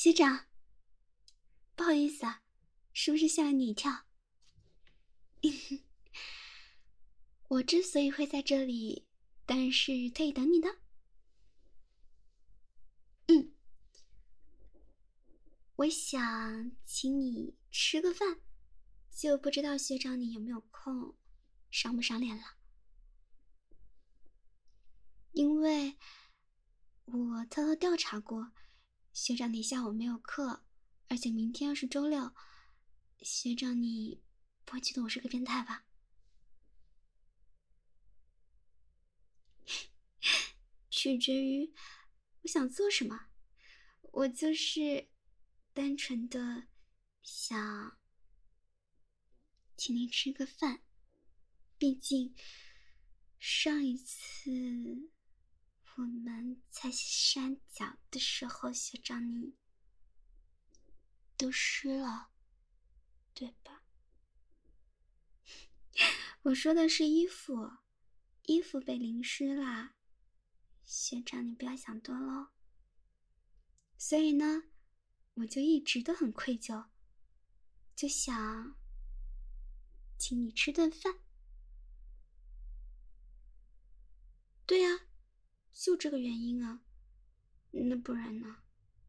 学长，不好意思啊，是不是吓了你一跳？我之所以会在这里，当然是特意等你的。我想请你吃个饭，就不知道学长你有没有空，赏不赏脸了？因为我偷偷调查过，学长你下午没有课，而且明天又是周六，学长你不会觉得我是个变态吧？取决于我想做什么，我就是单纯的想请您吃个饭，毕竟上一次我们在山脚的时候，学长你都湿了，对吧？我说的是衣服，衣服被淋湿啦，学长你不要想多喽。所以呢，我就一直都很愧疚，就想请你吃顿饭。对啊，就这个原因啊，那不然呢？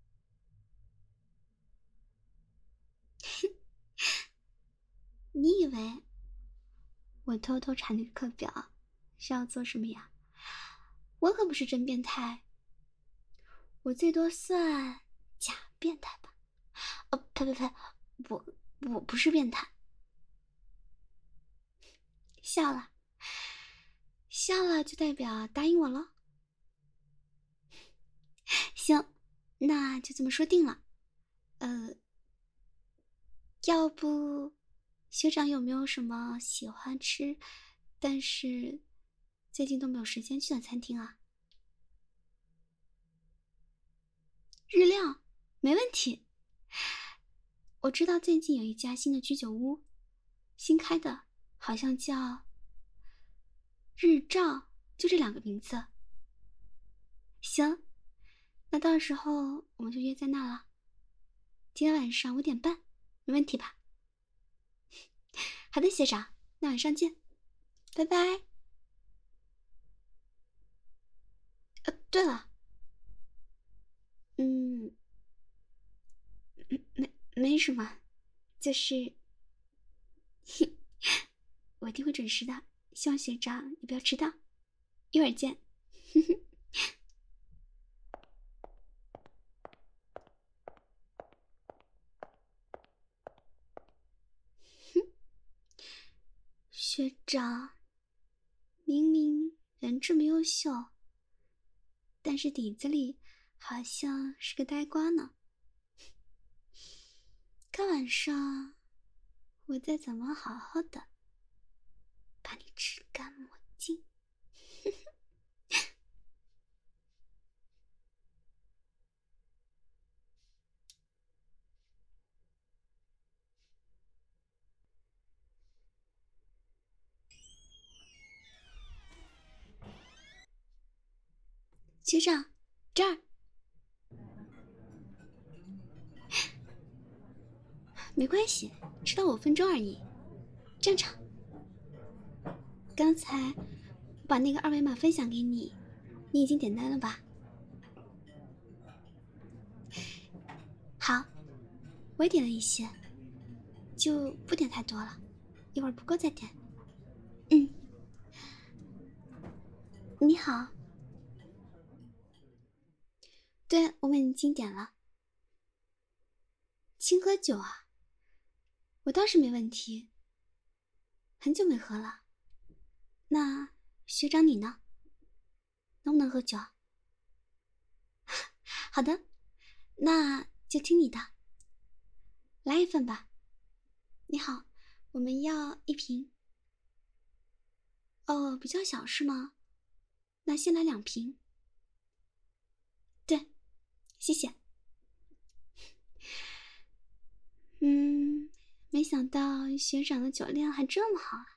你以为我偷偷查那个课表是要做什么呀？我可不是真变态，我最多算假变态吧。呸，我不是变态。笑了，笑了就代表答应我咯。行，那就这么说定了。要不学长有没有什么喜欢吃，但是最近都没有时间去的餐厅啊？日料，没问题。我知道最近有一家新的居酒屋，新开的，好像叫日照，就这2个名字。行，那到时候我们就约在那了。今天晚上5点半，没问题吧？好的，学长，那晚上见，拜拜。对了，没什么，就是我一定会准时的，希望学长你不要迟到。一会儿见。学长明明人这么优秀，但是底子里好像是个呆瓜呢。看晚上我再怎么好好的把你吃干抹净。学长，这儿。没关系，迟到5分钟而已，正常。刚才我把那个2维码分享给你，你已经点单了吧？好，我也点了一些，就不点太多了，一会儿不够再点。你好。对，我们已经点了。清喝酒啊？我倒是没问题，很久没喝了。那学长你呢？能不能喝酒？好的，那就听你的，来1份吧。你好，我们要1瓶。哦，比较小是吗？那先来2瓶。对，谢谢。没想到学长的酒量还这么好啊。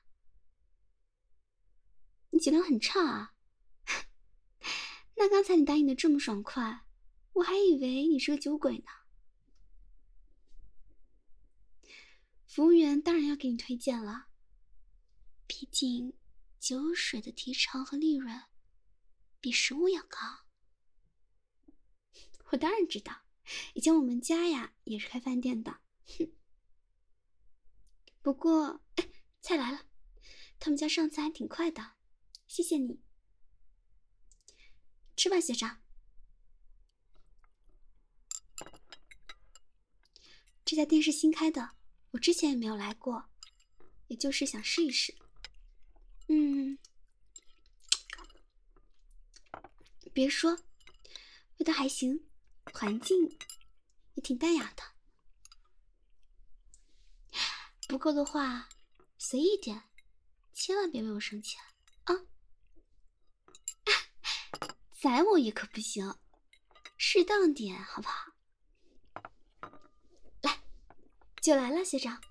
你酒量很差啊。那刚才你答应的这么爽快，我还以为你是个酒鬼呢。 服务员当然要给你推荐了，毕竟酒水的提成和利润比食物要高。我当然知道，以前我们家呀也是开饭店的。哼。不过，哎，菜来了，他们家上菜还挺快的，谢谢你。吃吧，学长。这家店是新开的，我之前也没有来过，也就是想试一试。别说，味道还行，环境也挺淡雅的。不够的话，随意点，千万别为我生气啊！宰我也可不行，适当点好不好？来，酒来了，学长，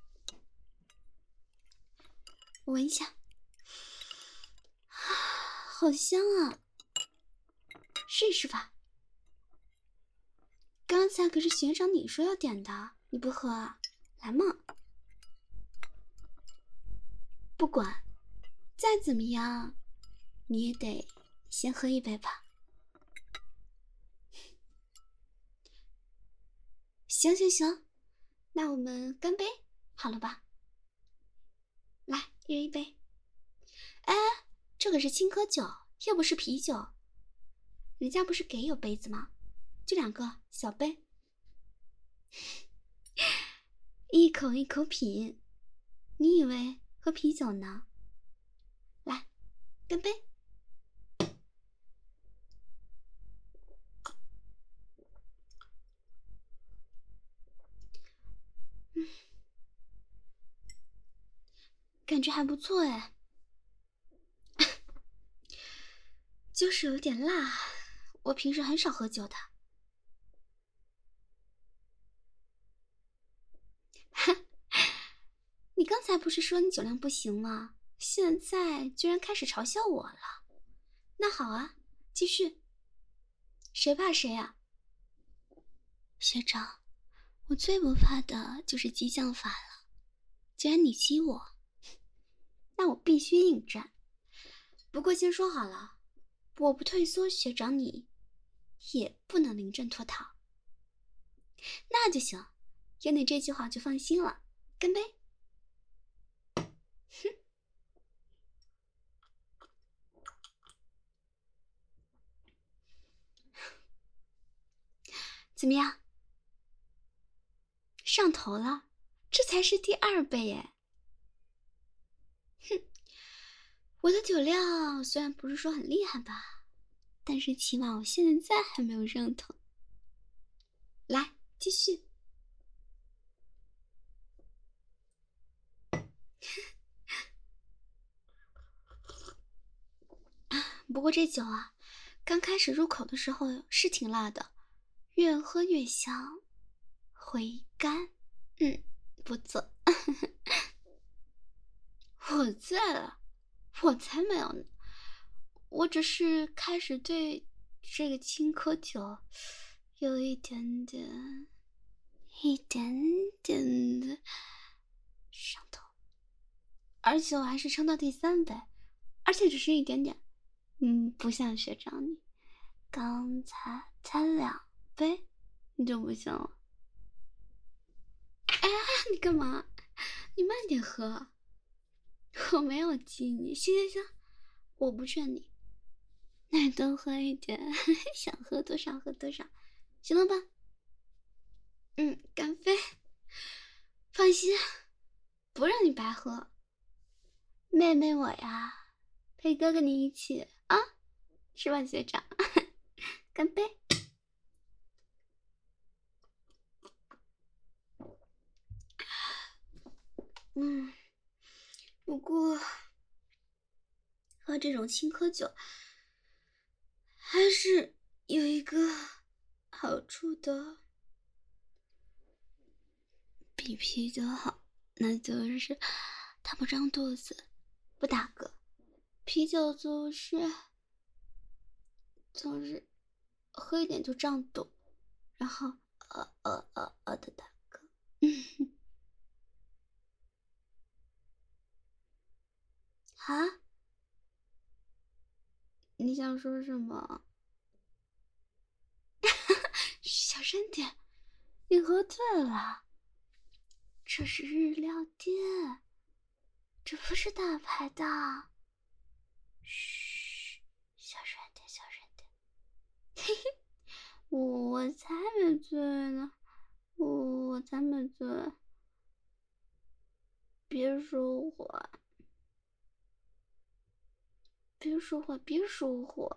我闻一下，好香啊！试一试吧。刚才可是学长你说要点的，你不喝啊？来嘛！不管再怎么样，你也得先喝一杯吧。行行行，那我们干杯，好了吧？来，一人一杯。哎，这可是青稞酒，又不是啤酒。人家不是给有杯子吗？就2个小杯，一口一口品。你以为喝啤酒呢？来，干杯！感觉还不错哎，就是有点辣。我平时很少喝酒的。你刚才不是说你酒量不行吗？现在居然开始嘲笑我了。那好啊，继续。谁怕谁啊？学长，我最不怕的就是激将法了。既然你激我，那我必须应战。不过先说好了，我不退缩，学长你也不能临阵脱逃。那就行，有你这句话就放心了。干杯！哼。怎么样？上头了？这才是第2杯耶！哼，我的酒量虽然不是说很厉害吧，但是起码我现在还没有上头。来，继续。不过这酒啊，刚开始入口的时候是挺辣的，越喝越香，回甘。不错。我醉了？我才没有呢，我只是开始对这个青稞酒有一点点的上头，而且我还是撑到第3杯，而且只是一点点。不像学长你，刚才才2杯你就不行了。哎，你干嘛？你慢点喝，我没有激你。行行行，我不劝你，那你多喝一点，想喝多少喝多少，行了吧？干杯！放心，不让你白喝。妹妹我呀，陪哥哥你一起啊，是吧，学长？干杯！不过喝这种青稞酒还是有一个好处的，比啤酒好，那就是它不胀肚子，不打嗝。啤酒总是喝一点就胀肚，然后的打嗝。 啊？你想说什么？小声点，你喝醉了。这是日料店，这不是打牌的。嘘，小声点，小声点。嘿嘿，我才没醉呢，我才没醉。别说话，别说话，别说话。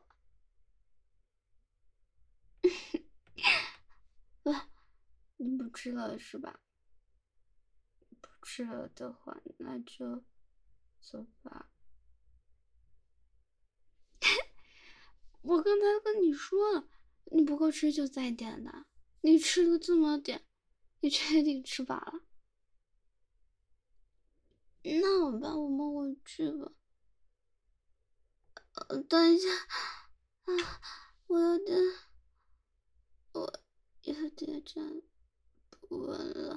不，你不吃了是吧？不吃了的话，那就走吧。我刚才跟你说了，你不够吃就再点的。你吃了这么点，你确定吃饱了？那好吧，我们回去吧。等一下，啊，我有点，我有点站不稳了，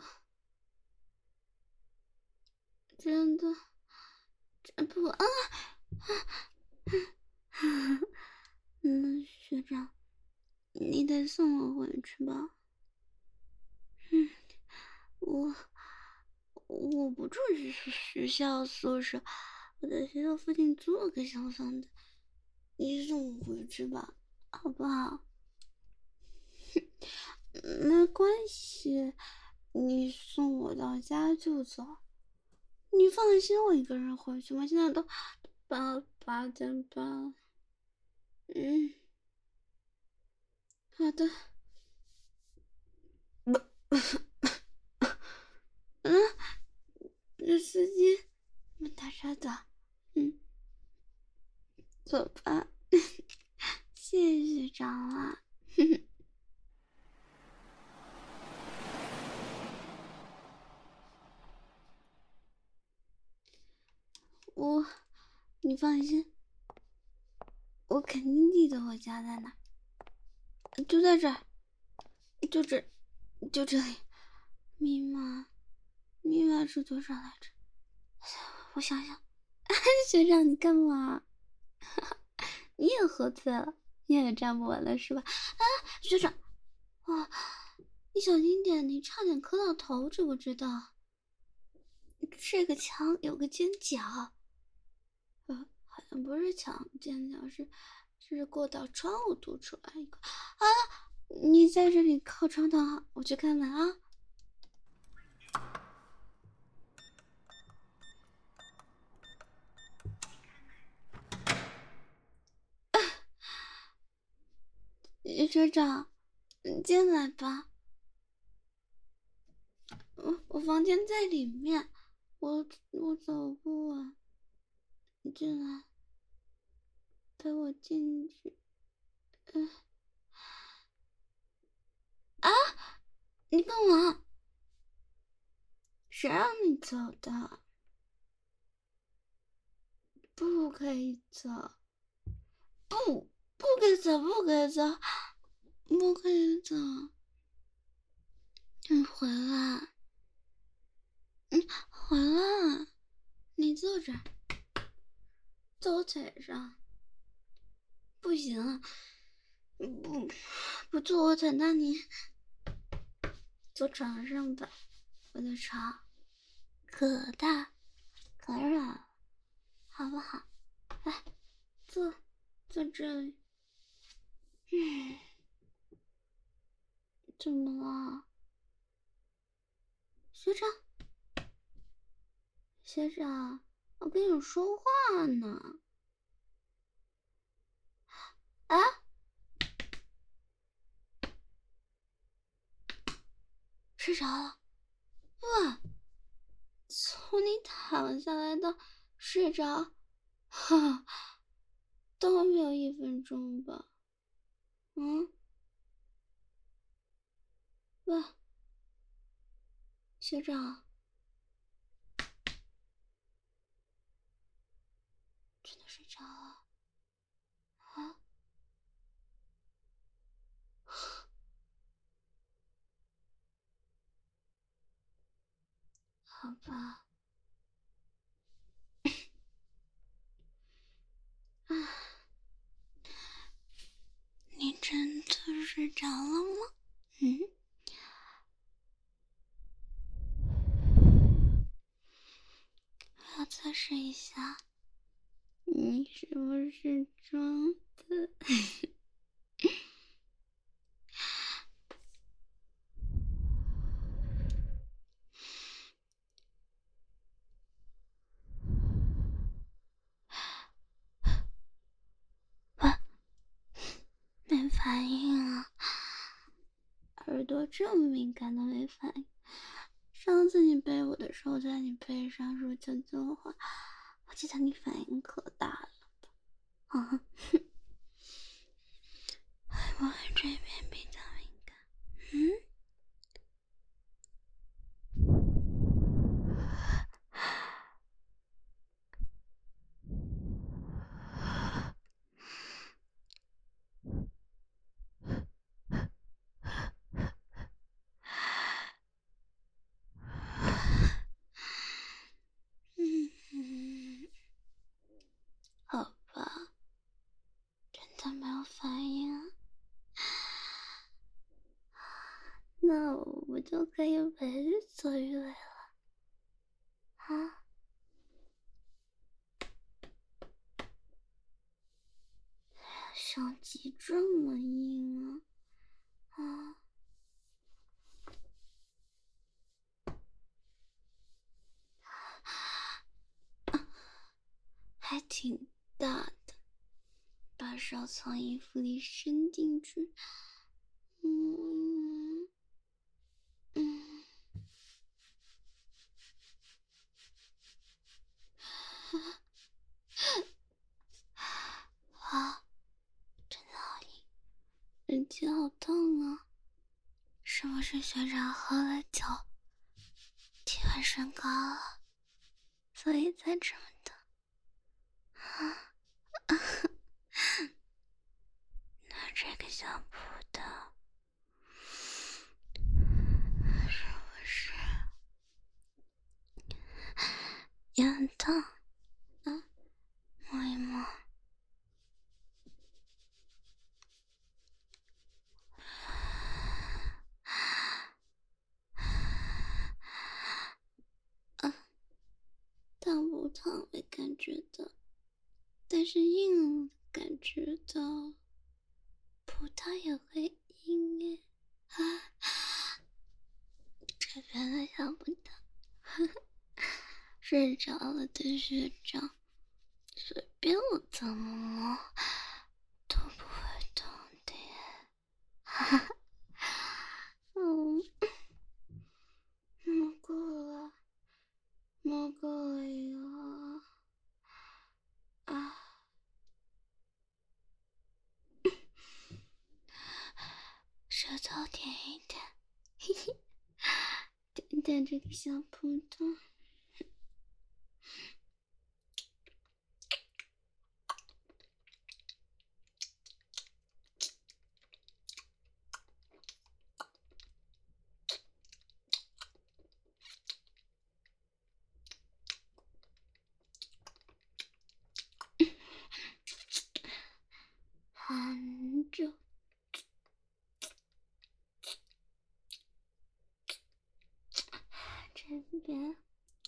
真的站不稳啊！学长，你得送我回去吧。我我不住学校宿舍，我在学校附近租了个小房子，你送我回去吧，好不好？没关系，你送我到家就走。你放心，我一个人回去吗？现在都8点半了。嗯，好的。嗯，这司机打车的。嗯，走吧。谢谢学长啊。我，你放心，我肯定记得我家在哪，就在这儿，就这，就这里。密码，密码是多少来着？我想想。学长，你干嘛？你也喝醉了，你也站不稳了是吧？啊，学长，哇，你小心点，你差点磕到头，知不知道？这个墙有个尖角，好像不是墙尖角，是过道窗户凸出来一个。啊，你在这里靠窗躺好，我去开门啊。学长，你进来吧。我房间在里面，我走不稳，你进来，陪我进去。啊，你干嘛？谁让你走的？不可以走，不可以走，不可以走，不可以走。你回来，回来，你坐这儿，坐我腿上。不行，不坐我腿，那你坐床上吧。我的床可大可软了，好不好？来，坐这里。怎么了，学长？学长，我跟你说话呢。啊，睡着了？哇，从你躺下来到睡着，哈，都没有1分钟吧？嗯，喂，学长，真的睡着了？啊，好吧。 睡着了吗？嗯，我要测试一下，你是不是装的？没反应啊！耳朵这么敏感都没反应。上次你背我的时候，在你背上说悄悄话，我记得你反应可大了吧？啊，我这边比较敏感。好吧，真的没有反应啊。那我不就可以为所欲为了啊？手机这么硬啊！还挺大的，把手从衣服里伸进去。啊，真的好硬，人体好痛啊！是不是学长喝了酒，体温升高了，所以才这么疼？那这个小葡萄是不是也很痛？摸一摸。烫不烫没感觉到，但是硬感觉到。葡萄也会硬耶！这边的小葡萄睡着了的学长，随便我怎么摸都不会痛的耶。摸够了，摸够了哟！舌头舔一舔，嘿嘿，舔舔这个小葡萄。含着，这边。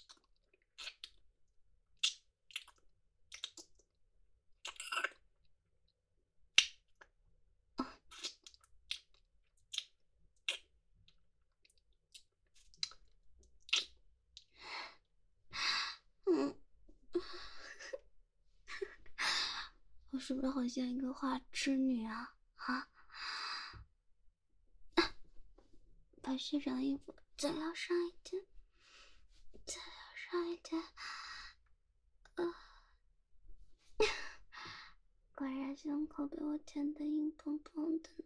我是不是好像一个花痴女啊？把学长的衣服再撩上一点，再撩上一点。果然胸口被我舔得硬蓬蓬的。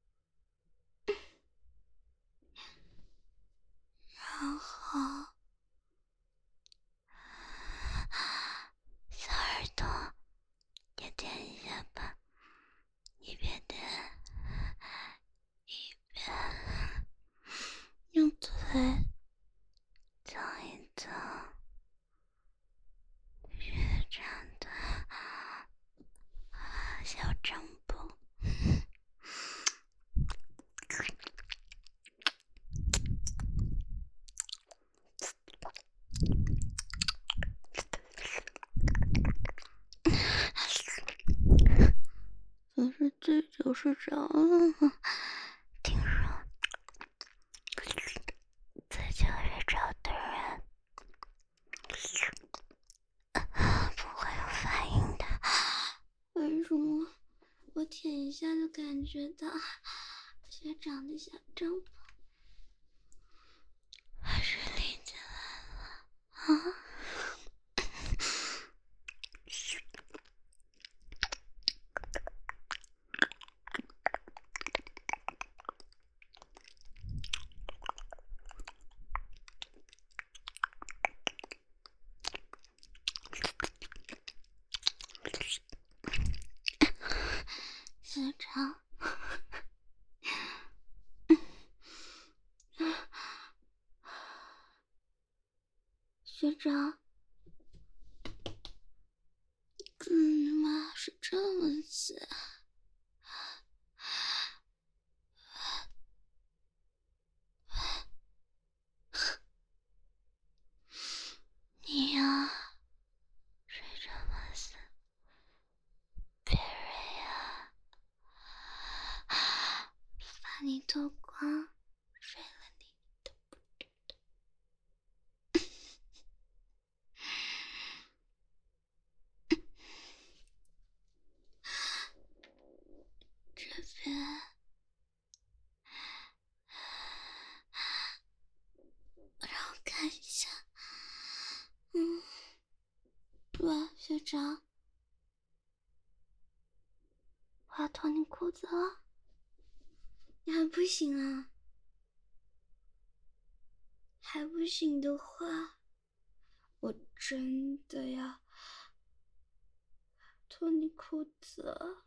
然后小耳朵也舔一下吧，一边舔一边用嘴蹭一蹭学长的小掌部。 睡着了，听说自己睡着的人不会有反应的。为什么我舔一下就感觉到学长的小帐篷还是立起来了啊？学长，学长，至于吗？是这么写。你呀，睡这么死，别人呀，把你脱光，睡了你都不知道。这边，让我看一下。喂，学长，我要脱你裤子了，你还不行啊？还不行的话，我真的要脱你裤子了。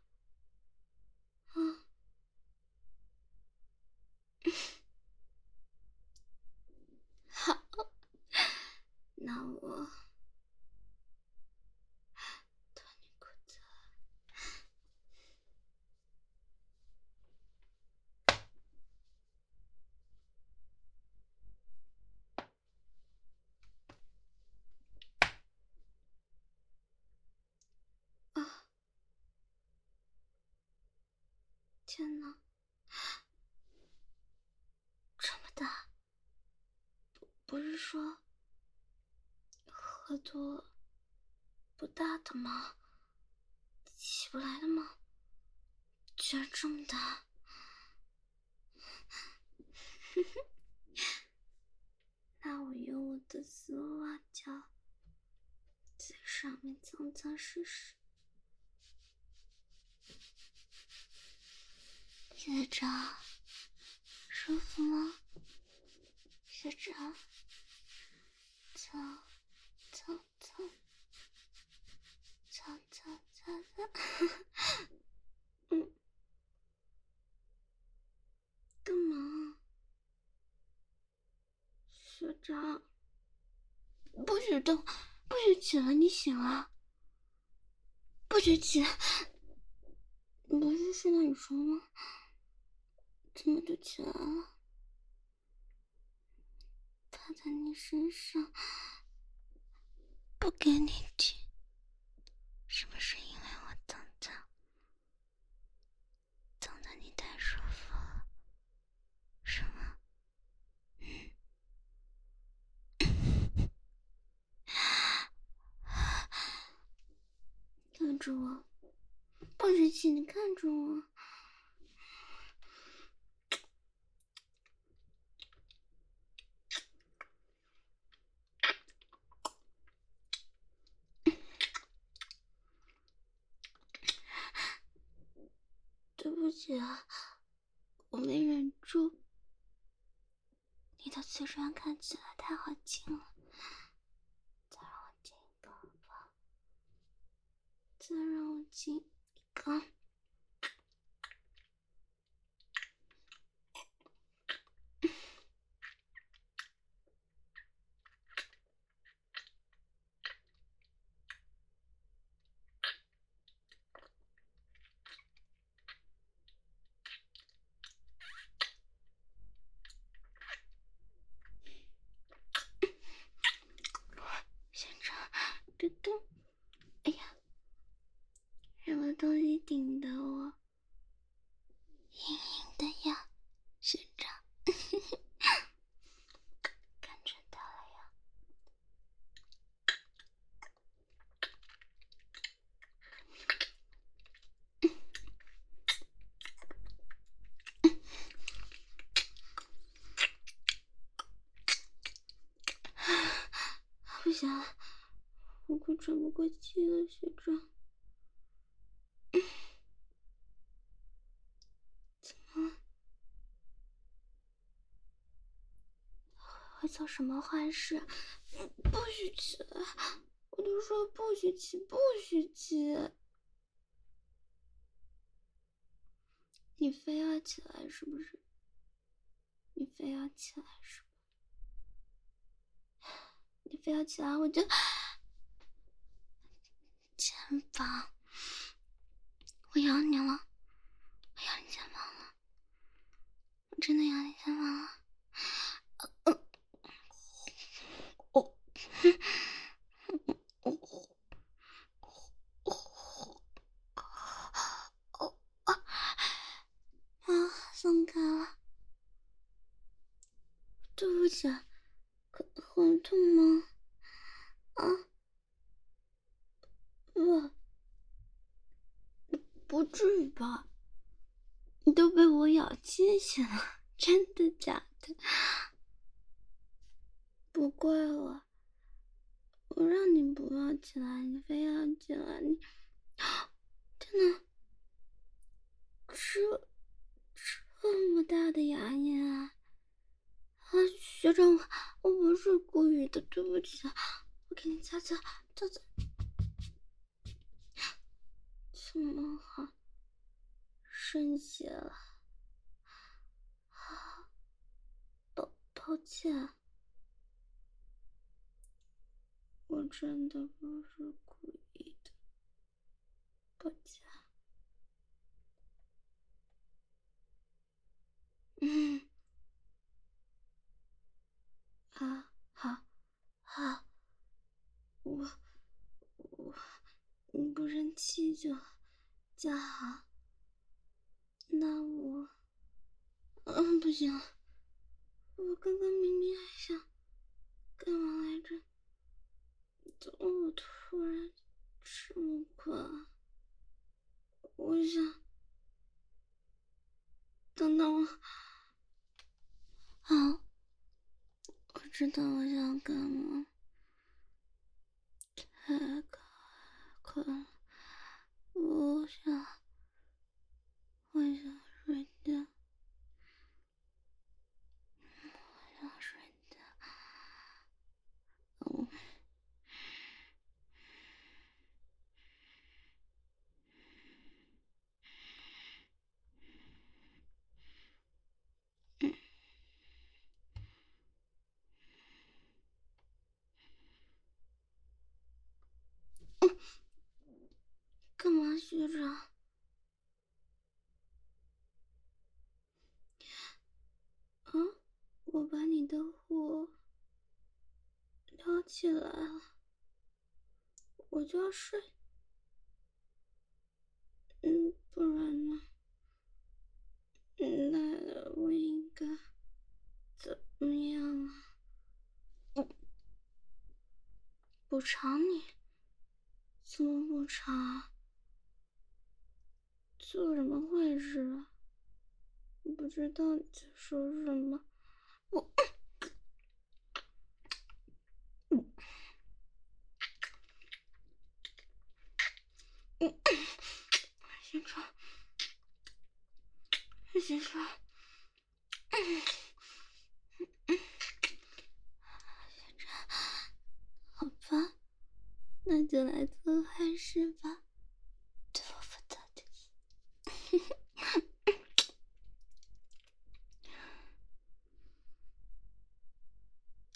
好，那我脱你裤子了。啊！天哪，这么大！不是说喝多了不大的吗？起不来了吗？居然这么大！那我用我的丝袜胶在上面蹭蹭试试。学长，舒服吗？学长，蹭蹭蹭蹭蹭蹭蹭。干嘛？学长，不许动，不许起来！你醒了，不许起来！你不是睡到你床吗？怎么就起来了？趴在你身上，不给你听，是不是因为我蹭蹭蹭的你太舒服了？是吗？看着我，不许起！你看着我。对不起啊，我没忍住。你的嘴唇看起来太好亲了，再让我亲一个好不好？再让我亲一个。先生，这动，哎呀，什么东西顶行了，我快喘不过气了，学长。怎么了？会做什么坏事？不许起来！我都说不许起，不许起！你非要起来是不是？你非要起来是吧？你非要起来，我就肩膀，我咬你了，我咬你肩膀了，我真的咬你肩膀了。松开了，对不起，很痛吗？不至于吧？你都被我咬进去了，真的假的？不怪我，我让你不要起来，你非要起来，你天哪！这么大的牙印啊！学长，我不是故意的，对不起，我给你擦擦。怎么好？渗血了？抱歉，我真的不是故意的，抱歉。好，我你不生气就好。那我，不行，我刚刚明明还想干嘛来着？怎么我突然这么困啊？我想，等等我，好，我知道我想干嘛。太困了，我想睡觉，我想睡觉。干嘛，学长？我把你的火撩起来了，我就要睡。不然呢？那我应该怎么样啊？补偿你？怎么补偿啊？做什么坏事啊？我不知道你在说什么。先说，好吧，那就来做坏事吧，对我负责就行。